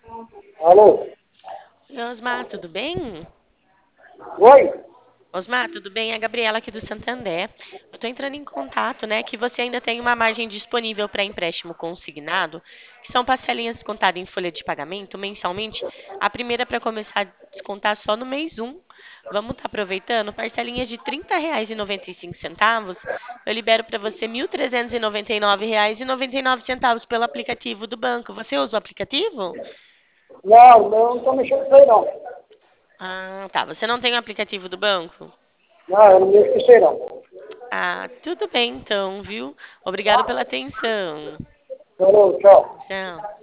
Alô? Oi, Osmar, tudo bem? Oi? Osmar, tudo bem? É a Gabriela aqui do Santander. Eu estou entrando em contato, né, que você ainda tem uma margem disponível para empréstimo consignado, que são parcelinhas descontadas em folha de pagamento mensalmente. A primeira para começar a descontar só no mês um. Vamos estar aproveitando? Parcelinhas de R$ 30,95. Eu libero para você R$ 1.399,99 pelo aplicativo do banco. Você usa o aplicativo? Não estou mexendo com isso aí, não. Ah, tá. Você não tem o aplicativo do banco? Não, eu não mexo com isso aí, não. Ah, tudo bem então, viu? Obrigado pela Tá? atenção. Falou, tchau. Tchau.